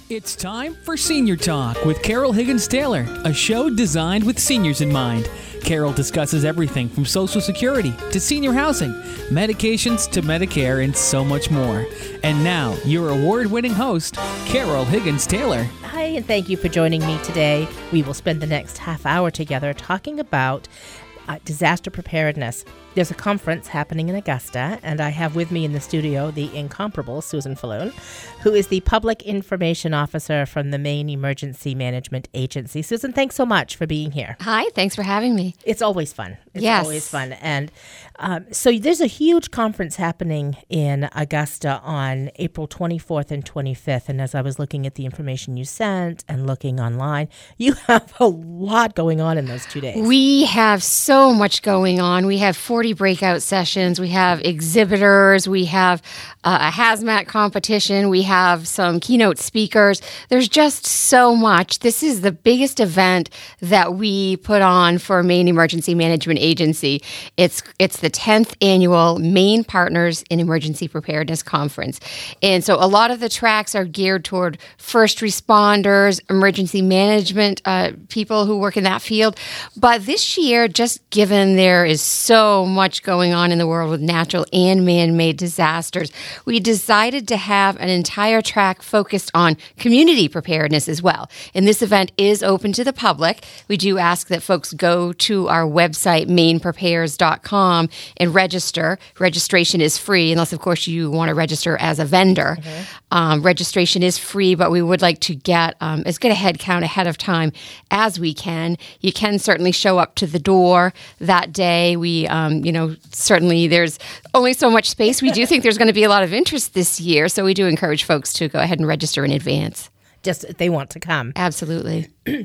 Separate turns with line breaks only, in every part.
It's time for Senior Talk with Carol Higgins Taylor, a show designed with seniors in mind. Carol discusses everything from Social Security to senior housing, medications to Medicare, and so much more. And now, your award-winning host, Carol Higgins Taylor.
Hi, and thank you for joining me today. We will spend the next half hour together talking about disaster preparedness. There's a conference happening in Augusta, and I have with me in the studio the incomparable Susan Falloon, who is the Public Information Officer from the Maine Emergency Management Agency. Susan, thanks so much for being here.
Hi, thanks for having me.
It's always fun. It's
Yes.
always fun. And so there's a huge conference happening in Augusta on April 24th and 25th. And as I was looking at the information you sent and looking online, you have a lot going on in those 2 days.
We have so much going on. We have 40 breakout sessions. We have exhibitors. We have a hazmat competition. We have some keynote speakers. There's just so much. This is the biggest event that we put on for Maine Emergency Management Agency. It's the 10th annual Maine Partners in Emergency Preparedness Conference. And so a lot of the tracks are geared toward first responders, emergency management people who work in that field. But this year, just given there is so much going on in the world with natural and man-made disasters, we decided to have an entire track focused on community preparedness as well. And this event is open to the public. We do ask that folks go to our website, maineprepares.com, and register. Registration is free, unless, of course, you want to register as a vendor. Registration is free, but we would like to get as good a head count ahead of time as we can. You can certainly show up to the door that day. We, certainly there's only so much space. We do think there's going to be a lot of interest this year, so we do encourage folks to go ahead and register in advance.
Just if they want to come.
Absolutely.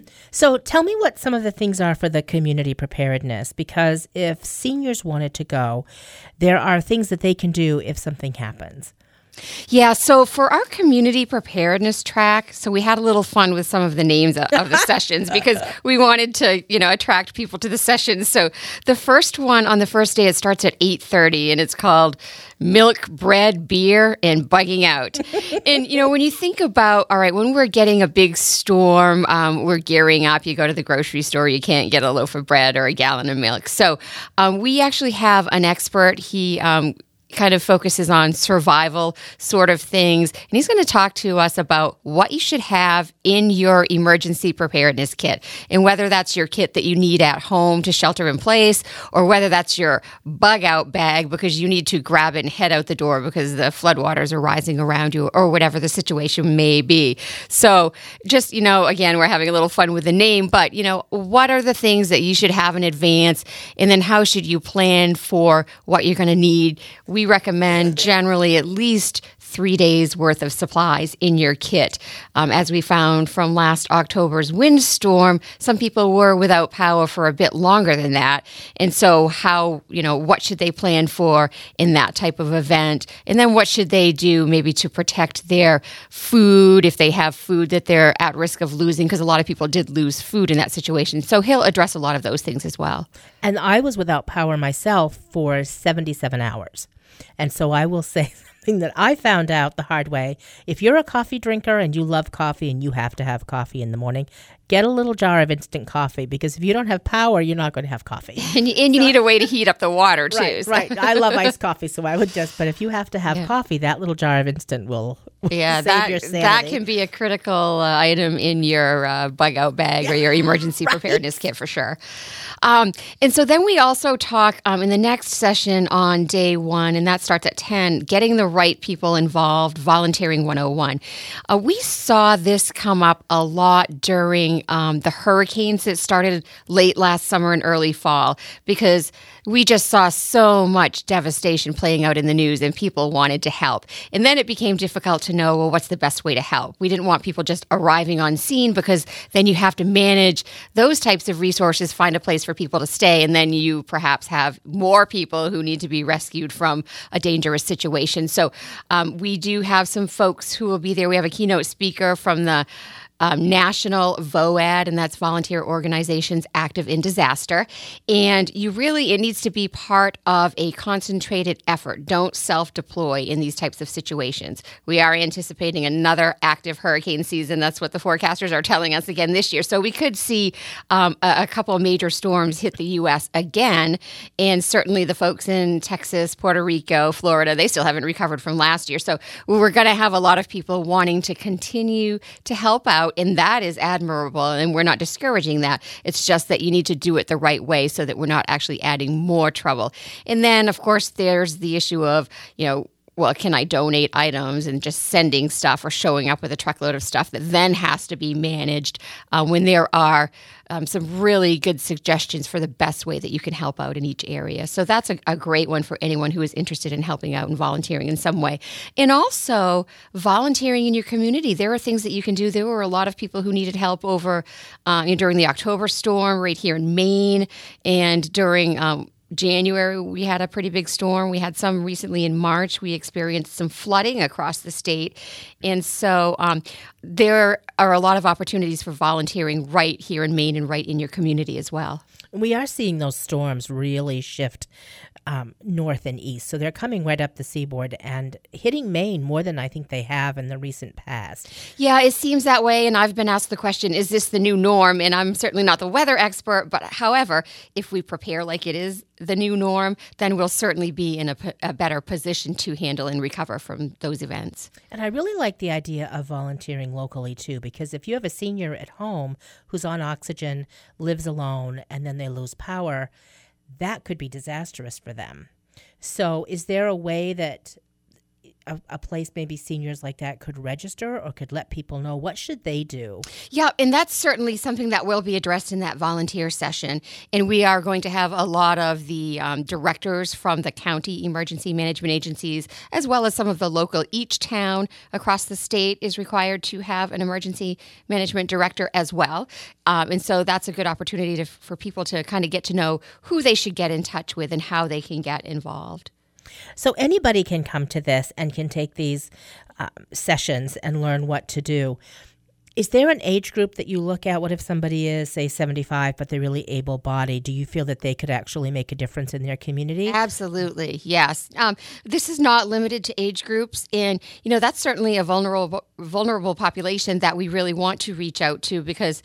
So tell me what some of the things are for the community preparedness, because if seniors wanted to go, there are things that they can do if something happens.
Yeah, so for our community preparedness track, so we had a little fun with some of the names of the sessions because we wanted to, attract people to the sessions. So the first one on the first day, it starts at 8:30, and it's called Milk, Bread, Beer, and Bugging Out. And, when you think about, all right, when we're getting a big storm, we're gearing up. You go to the grocery store, you can't get a loaf of bread or a gallon of milk. So we actually have an expert. He kind of focuses on survival sort of things. And he's going to talk to us about what you should have in your emergency preparedness kit. And whether that's your kit that you need at home to shelter in place, or whether that's your bug out bag because you need to grab it and head out the door because the floodwaters are rising around you, or whatever the situation may be. So just, again, we're having a little fun with the name, but, what are the things that you should have in advance? And then how should you plan for what you're going to need? We recommend generally at least 3 days worth of supplies in your kit. As we found from last October's windstorm, some people were without power for a bit longer than that. And so what should they plan for in that type of event? And then what should they do maybe to protect their food if they have food that they're at risk of losing? Because a lot of people did lose food in that situation. So he'll address a lot of those things as well.
And I was without power myself for 77 hours. And so I will say something that I found out the hard way. If you're a coffee drinker and you love coffee and you have to have coffee in the morning, get a little jar of instant coffee, because if you don't have power, you're not going to have coffee.
And you need a way to heat up the water, too.
Right. I love iced coffee, so I would but if you have to have coffee, that little jar of instant will save your sanity.
That can be a critical item in your bug out bag or your emergency preparedness kit for sure. And so then we also talk in the next session on day one, and that starts at 10, getting the right people involved, volunteering 101. We saw this come up a lot during the hurricanes that started late last summer and early fall, because we just saw so much devastation playing out in the news and people wanted to help. And then it became difficult to know, well, what's the best way to help? We didn't want people just arriving on scene, because then you have to manage those types of resources, find a place for people to stay, and then you perhaps have more people who need to be rescued from a dangerous situation. So we do have some folks who will be there. We have a keynote speaker from the national VOAD, and that's Volunteer Organizations Active in Disaster. And it needs to be part of a concentrated effort. Don't self-deploy in these types of situations. We are anticipating another active hurricane season. That's what the forecasters are telling us again this year. So we could see a couple of major storms hit the U.S. again. And certainly the folks in Texas, Puerto Rico, Florida, they still haven't recovered from last year. So we're going to have a lot of people wanting to continue to help out, and that is admirable, and we're not discouraging that. It's just that you need to do it the right way so that we're not actually adding more trouble. And then, of course, there's the issue of, well, can I donate items and just sending stuff or showing up with a truckload of stuff that then has to be managed when there are some really good suggestions for the best way that you can help out in each area. So that's a great one for anyone who is interested in helping out and volunteering in some way. And also volunteering in your community. There are things that you can do. There were a lot of people who needed help over during the October storm right here in Maine, and during January, we had a pretty big storm. We had some recently in March. We experienced some flooding across the state. And so there are a lot of opportunities for volunteering right here in Maine and right in your community as well.
We are seeing those storms really shift north and east. So they're coming right up the seaboard and hitting Maine more than I think they have in the recent past.
Yeah, it seems that way. And I've been asked the question, is this the new norm? And I'm certainly not the weather expert. But however, if we prepare like it is the new norm, then we'll certainly be in a better position to handle and recover from those events.
And I really like the idea of volunteering locally, too, because if you have a senior at home who's on oxygen, lives alone, and then they lose power, that could be disastrous for them. So is there a way that a place maybe seniors like that could register or could let people know? What should they do?
Yeah, and that's certainly something that will be addressed in that volunteer session. And we are going to have a lot of the directors from the county emergency management agencies, as well as some of the local. Each town across the state is required to have an emergency management director as well. And so that's a good opportunity for people to kind of get to know who they should get in touch with and how they can get involved.
So anybody can come to this and can take these sessions and learn what to do. Is there an age group that you look at? What if somebody is, say, 75, but they're really able-bodied? Do you feel that they could actually make a difference in their community?
Absolutely, yes. This is not limited to age groups, and that's certainly a vulnerable population that we really want to reach out to because,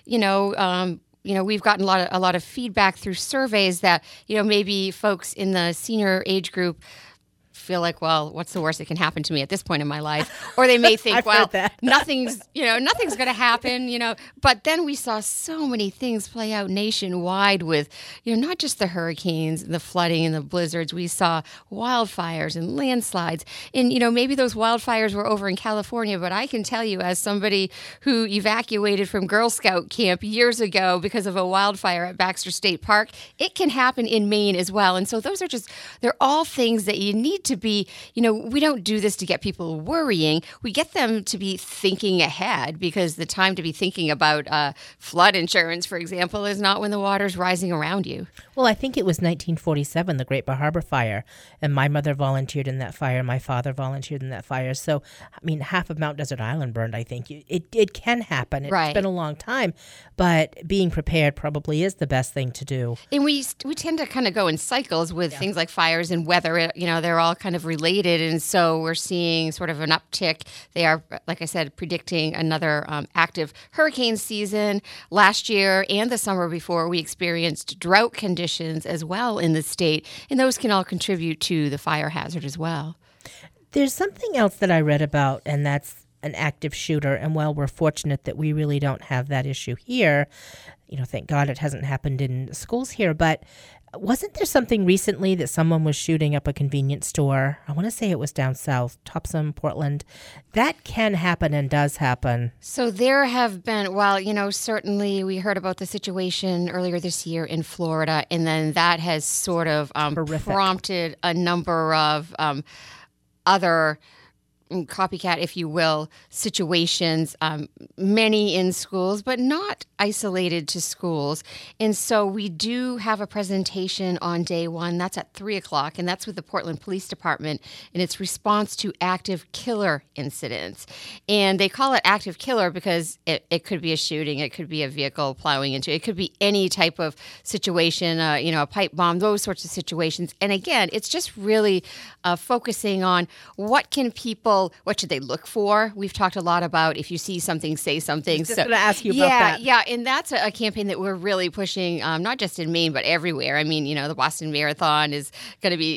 we've gotten a lot of feedback through surveys that, maybe folks in the senior age group feel like, well, what's the worst that can happen to me at this point in my life? Or they may think, well, nothing's going to happen, But then we saw so many things play out nationwide with, not just the hurricanes, the flooding and the blizzards. We saw wildfires and landslides. And, maybe those wildfires were over in California, but I can tell you as somebody who evacuated from Girl Scout camp years ago because of a wildfire at Baxter State Park, it can happen in Maine as well. And so they're all things that you need to be, we don't do this to get people worrying. We get them to be thinking ahead because the time to be thinking about flood insurance, for example, is not when the water's rising around you.
Well, I think it was 1947, the Great Bar Harbor Fire, and my mother volunteered in that fire. My father volunteered in that fire. So, half of Mount Desert Island burned, I think. It can happen. It's been a long time, but being prepared probably is the best thing to do.
And we tend to kind of go in cycles with things like fires and weather. They're all kind of related, and so we're seeing sort of an uptick. They are, like I said, predicting another active hurricane season. Last year and the summer before, we experienced drought conditions as well in the state, and those can all contribute to the fire hazard as well.
There's something else that I read about, and that's an active shooter, and while we're fortunate that we really don't have that issue here, thank God it hasn't happened in schools here, but wasn't there something recently that someone was shooting up a convenience store? I want to say it was down south, Topsom, Portland. That can happen and does happen.
So there have been, certainly we heard about the situation earlier this year in Florida, and then that has sort of prompted a number of other copycat, if you will, situations, many in schools, but not isolated to schools. And so we do have a presentation on day one. That's at 3:00, and that's with the Portland Police Department, and it's response to active killer incidents. And they call it active killer because it could be a shooting, it could be a vehicle plowing into, it could be any type of situation, a pipe bomb, those sorts of situations. And again, it's just really focusing on what should they look for? We've talked a lot about if you see something, say something.
I was just going to ask you about that.
Yeah, and that's a campaign that we're really pushing, not just in Maine, but everywhere. I mean, the Boston Marathon is going to be,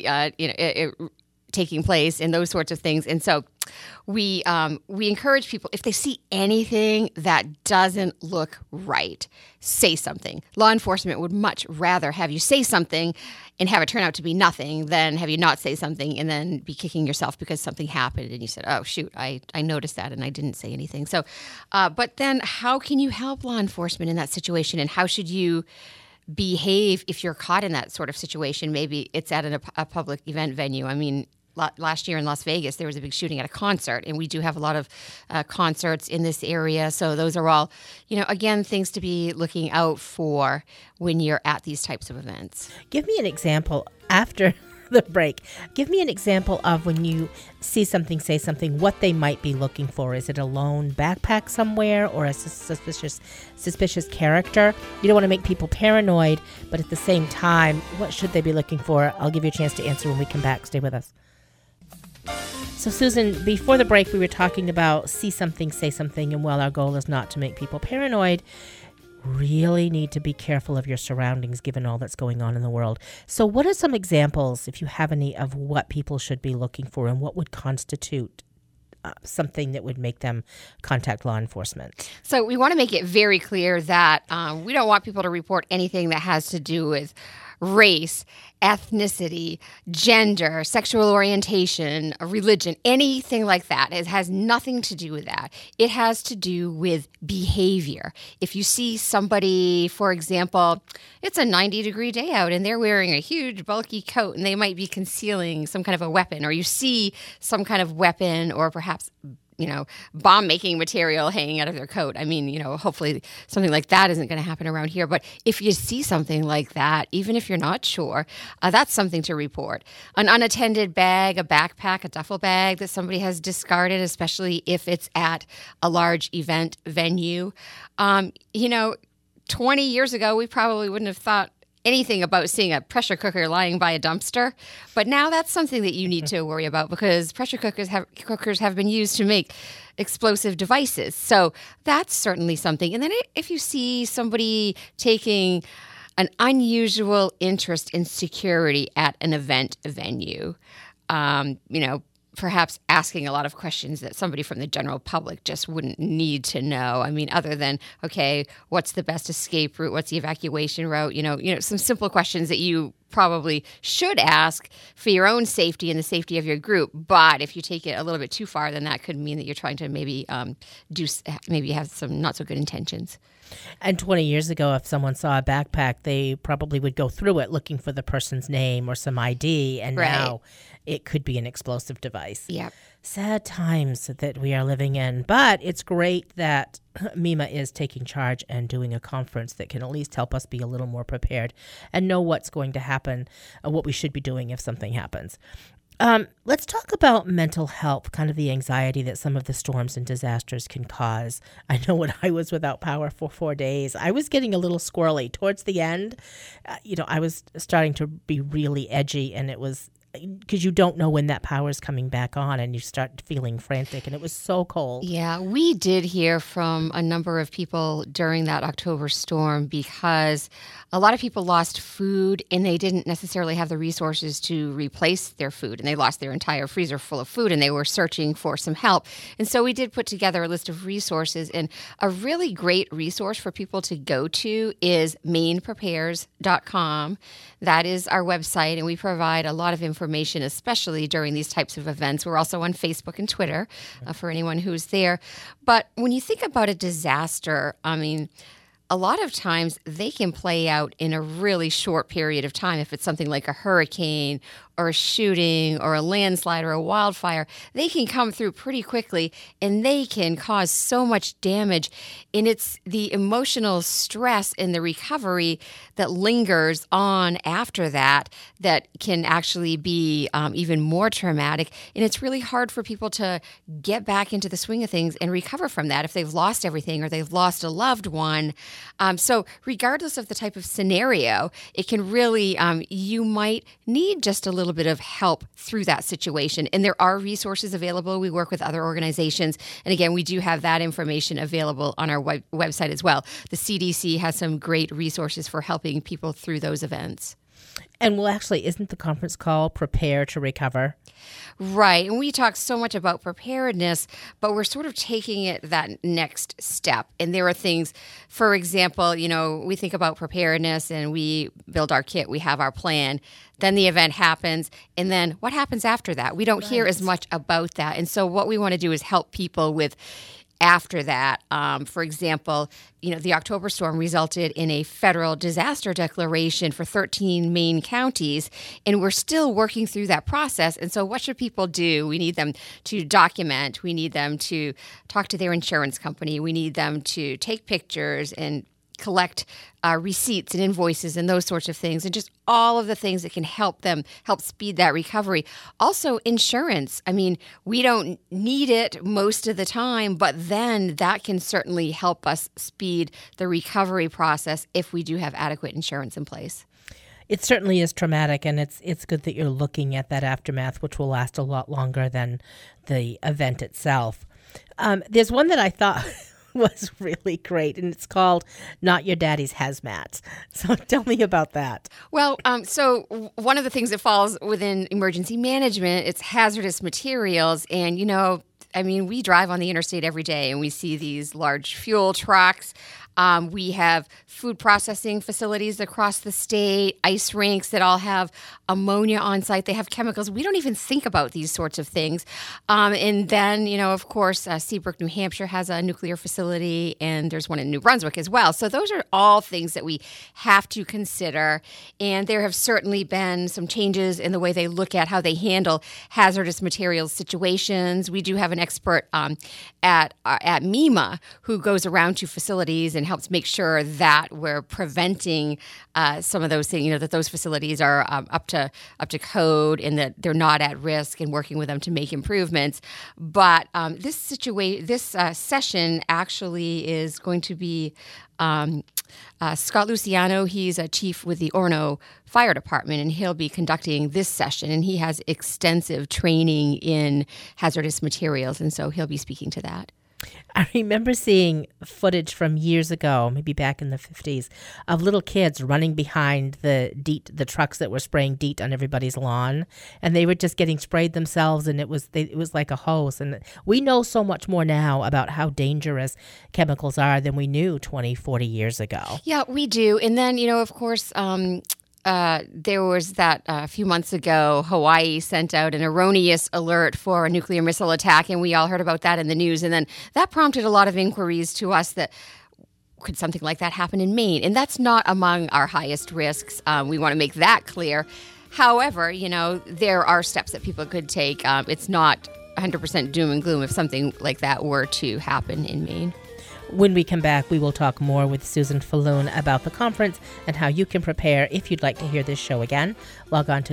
taking place and those sorts of things. And so we encourage people, if they see anything that doesn't look right, say something. Law enforcement would much rather have you say something and have it turn out to be nothing than have you not say something and then be kicking yourself because something happened and you said, oh, shoot, I noticed that and I didn't say anything. So, but then how can you help law enforcement in that situation, and how should you behave if you're caught in that sort of situation? Maybe it's at a public event venue. I mean, last year in Las Vegas, there was a big shooting at a concert, and we do have a lot of concerts in this area. So those are all, again, things to be looking out for when you're at these types of events.
Give me an example after the break. Give me an example of when you see something, say something, what they might be looking for. Is it a lone backpack somewhere or a suspicious character? You don't want to make people paranoid, but at the same time, what should they be looking for? I'll give you a chance to answer when we come back. Stay with us. So, Susan, before the break, we were talking about see something, say something, and while our goal is not to make people paranoid, really need to be careful of your surroundings given all that's going on in the world. So what are some examples, if you have any, of what people should be looking for and what would constitute something that would make them contact law enforcement?
So we want to make it very clear that we don't want people to report anything that has to do with race, ethnicity, gender, sexual orientation, religion, anything like that. It has nothing to do with that. It has to do with behavior. If you see somebody, for example, it's a 90-degree day out and they're wearing a huge bulky coat and they might be concealing some kind of a weapon, or you see some kind of weapon or perhaps bomb-making material hanging out of their coat. I mean, hopefully something like that isn't going to happen around here. But if you see something like that, even if you're not sure, that's something to report. An unattended bag, a backpack, a duffel bag that somebody has discarded, especially if it's at a large event venue. 20 years ago, we probably wouldn't have thought anything about seeing a pressure cooker lying by a dumpster. But now that's something that you need to worry about because pressure cookers have been used to make explosive devices. So that's certainly something. And then if you see somebody taking an unusual interest in security at an event venue, perhaps asking a lot of questions that somebody from the general public just wouldn't need to know. I mean, other than, okay, what's the best escape route? What's the evacuation route? Some simple questions that you probably should ask for your own safety and the safety of your group. But if you take it a little bit too far, then that could mean that you're trying to maybe have some not so good intentions.
And 20 years ago, if someone saw a backpack, they probably would go through it looking for the person's name or some ID. And
right.
Now it could be an explosive device.
Yep.
Sad times that we are living in. But it's great that MEMA is taking charge and doing a conference that can at least help us be a little more prepared and know what's going to happen, what we should be doing if something happens. Let's talk about mental health, kind of the anxiety that some of the storms and disasters can cause. I know when I was without power for 4 days, I was getting a little squirrely. Towards the end, I was starting to be really edgy, and it was because you don't know when that power is coming back on and you start feeling frantic, and it was so cold.
Yeah, we did hear from a number of people during that October storm because a lot of people lost food and they didn't necessarily have the resources to replace their food, and they lost their entire freezer full of food and they were searching for some help. And so we did put together a list of resources, and a really great resource for people to go to is MainePrepares.com. That is our website, and we provide a lot of information, especially during these types of events. We're also on Facebook and Twitter for anyone who's there. But when you think about a disaster, I mean, a lot of times they can play out in a really short period of time if it's something like a hurricane or a shooting or a landslide or a wildfire, they can come through pretty quickly and they can cause so much damage. And it's the emotional stress in the recovery that lingers on after that can actually be even more traumatic. And it's really hard for people to get back into the swing of things and recover from that if they've lost everything or they've lost a loved one. So regardless of the type of scenario, it can really, you might need just a little bit of help through that situation. And there are resources available. We work with other organizations. And again, we do have that information available on our website as well. The CDC has some great resources for helping people through those events.
And well, actually, isn't the conference called Prepare to Recover?
Right. And we talk so much about preparedness, but we're sort of taking it that next step. And there are things, for example, we think about preparedness and we build our kit, we have our plan. Then the event happens. And then what happens after that? We don't hear as much about that. And so what we want to do is help people with after that. For example, the October storm resulted in a federal disaster declaration for 13 Maine counties, and we're still working through that process. And so what should people do? We need them to document. We need them to talk to their insurance company. We need them to take pictures and collect receipts and invoices and those sorts of things, and just all of the things that can help speed that recovery. Also, insurance. I mean, we don't need it most of the time, but then that can certainly help us speed the recovery process if we do have adequate insurance in place.
It certainly is traumatic, and it's good that you're looking at that aftermath, which will last a lot longer than the event itself. There's one that I thought was really great, and it's called Not Your Daddy's Hazmat. So tell me about that.
Well, so one of the things that falls within emergency management, it's hazardous materials. And, we drive on the interstate every day and we see these large fuel trucks. We have food processing facilities across the state, ice rinks that all have ammonia on site. They have chemicals. We don't even think about these sorts of things. And then, of course, Seabrook, New Hampshire has a nuclear facility, and there's one in New Brunswick as well. So those are all things that we have to consider. And there have certainly been some changes in the way they look at how they handle hazardous materials situations. We do have an expert at MEMA who goes around to facilities and helps make sure that we're preventing some of those things, that those facilities are up to code and that they're not at risk, and working with them to make improvements. But this session actually is going to be Scott Luciano. He's a chief with the Orono Fire Department, and he'll be conducting this session, and he has extensive training in hazardous materials, and so he'll be speaking to that.
I remember seeing footage from years ago, maybe back in the 50s, of little kids running behind the trucks that were spraying DEET on everybody's lawn, and they were just getting sprayed themselves, and it was like a hose. And we know so much more now about how dangerous chemicals are than we knew 20, 40 years ago.
Yeah, we do. And then, of course, there was that a few months ago, Hawaii sent out an erroneous alert for a nuclear missile attack, and we all heard about that in the news. And then that prompted a lot of inquiries to us that could something like that happen in Maine? And that's not among our highest risks. We want to make that clear. However, there are steps that people could take. It's not 100% doom and gloom if something like that were to happen in Maine.
When we come back, we will talk more with Susan Falloon about the conference and how you can prepare. If you'd like to hear this show again, log on to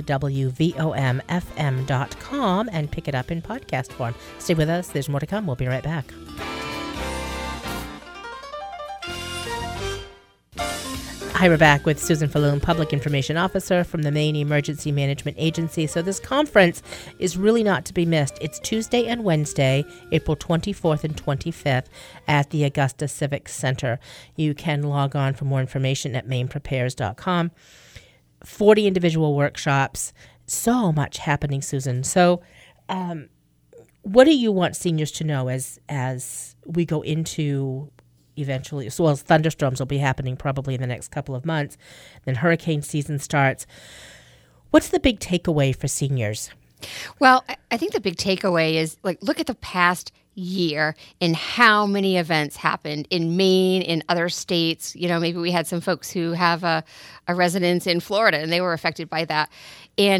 WVOMFM.com and pick it up in podcast form. Stay with us. There's more to come. We'll be right back. Hi, we're back with Susan Falloon, Public Information Officer from the Maine Emergency Management Agency. So this conference is really not to be missed. It's Tuesday and Wednesday, April 24th and 25th at the Augusta Civic Center. You can log on for more information at maineprepares.com. 40 individual workshops. So much happening, Susan. So what do you want seniors to know as we go into eventually, as well as thunderstorms will be happening probably in the next couple of months, then hurricane season starts. What's the big takeaway for seniors?
Well, I think the big takeaway is look at the past year and how many events happened in Maine, in other states. Maybe we had some folks who have a residence in Florida and they were affected by that. And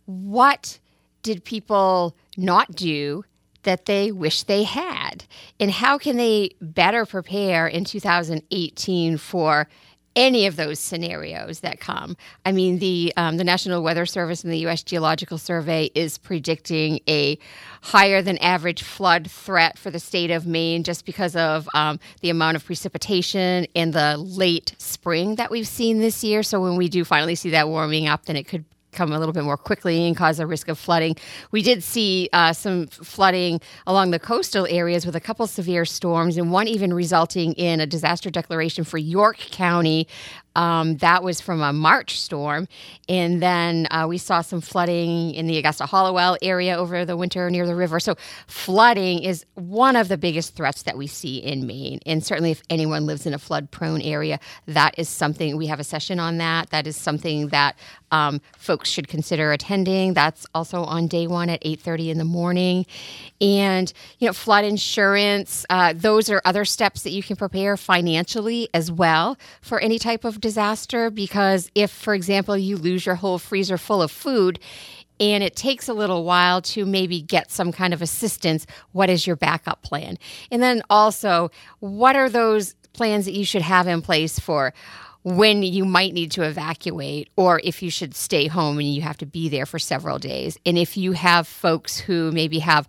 what did people not do that they wish they had? And how can they better prepare in 2018 for any of those scenarios that come? I mean, the National Weather Service and the U.S. Geological Survey is predicting a higher than average flood threat for the state of Maine just because of the amount of precipitation and the late spring that we've seen this year. So when we do finally see that warming up, then it could come a little bit more quickly and cause a risk of flooding. We did see some flooding along the coastal areas with a couple severe storms, and one even resulting in a disaster declaration for York County. That was from a March storm. And then we saw some flooding in the Augusta-Hollowell area over the winter near the river. So flooding is one of the biggest threats that we see in Maine. And certainly if anyone lives in a flood-prone area, that is something, we have a session on that. That is something that folks should consider attending. That's also on day one at 8:30 in the morning. And, flood insurance, those are other steps that you can prepare financially as well for any type of disaster, because if, for example, you lose your whole freezer full of food and it takes a little while to maybe get some kind of assistance, what is your backup plan? And then also, what are those plans that you should have in place for when you might need to evacuate, or if you should stay home and you have to be there for several days? And if you have folks who maybe have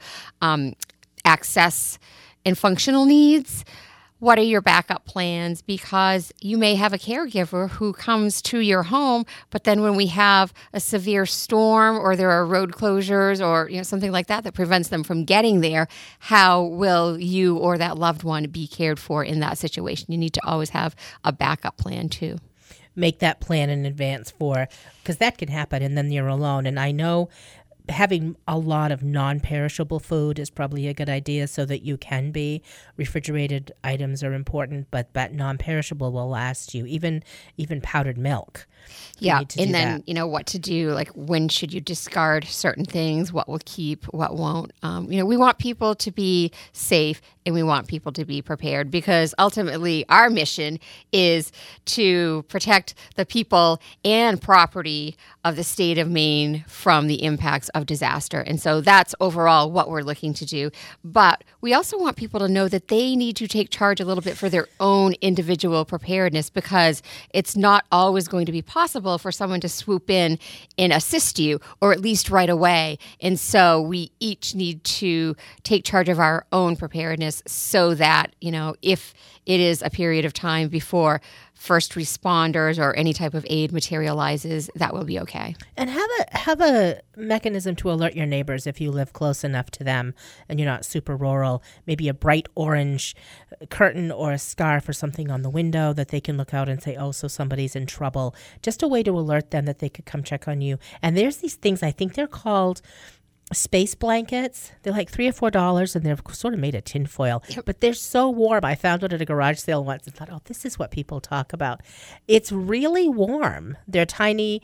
access and functional needs, what are your backup plans? Because you may have a caregiver who comes to your home, but then when we have a severe storm or there are road closures or something like that that prevents them from getting there, how will you or that loved one be cared for in that situation? You need to always have a backup plan too.
Make that plan in advance because that can happen and then you're alone. And I know having a lot of non-perishable food is probably a good idea so that you can be. Refrigerated items are important, but that non-perishable will last you. Even powdered milk.
Yeah, and then, what to do, like when should you discard certain things, what will keep, what won't. We want people to be safe and we want people to be prepared because ultimately our mission is to protect the people and property of the state of Maine from the impacts of disaster. And so that's overall what we're looking to do. But we also want people to know that they need to take charge a little bit for their own individual preparedness because it's not always going to be possible for someone to swoop in and assist you, or at least right away. And so we each need to take charge of our own preparedness so that, if it is a period of time before first responders or any type of aid materializes, that will be okay.
And have a mechanism to alert your neighbors if you live close enough to them and you're not super rural. Maybe a bright orange curtain or a scarf or something on the window that they can look out and say, oh, so somebody's in trouble. Just a way to alert them that they could come check on you. And there's these things, I think they're called space blankets. They're like $3 or $4 and they're sort of made of tinfoil, but they're so warm. I found it at a garage sale once and thought, oh, this is what people talk about. It's really warm. They're tiny,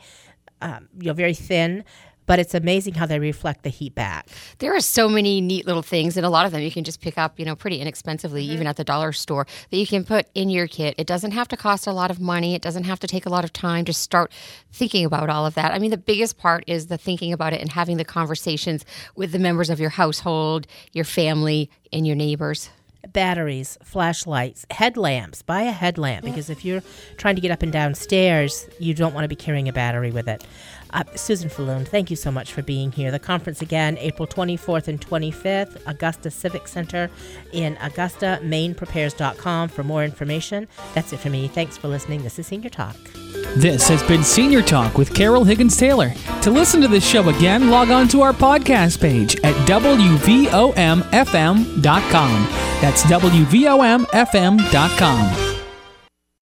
very thin, but it's amazing how they reflect the heat back.
There are so many neat little things, and a lot of them you can just pick up, pretty inexpensively, even at the dollar store, that you can put in your kit. It doesn't have to cost a lot of money. It doesn't have to take a lot of time to start thinking about all of that. I mean, the biggest part is the thinking about it and having the conversations with the members of your household, your family, and your neighbors.
Batteries, flashlights, headlamps. Buy a headlamp because if you're trying to get up and down stairs, you don't want to be carrying a battery with it. Susan Falloon, thank you so much for being here. The conference again, April 24th and 25th, Augusta Civic Center in Augusta, MainePrepares.com for more information. That's it for me. Thanks for listening. This is Senior Talk.
This has been Senior Talk with Carol Higgins-Taylor. To listen to this show again, log on to our podcast page at WVOMFM.com. That's WVOMFM.com.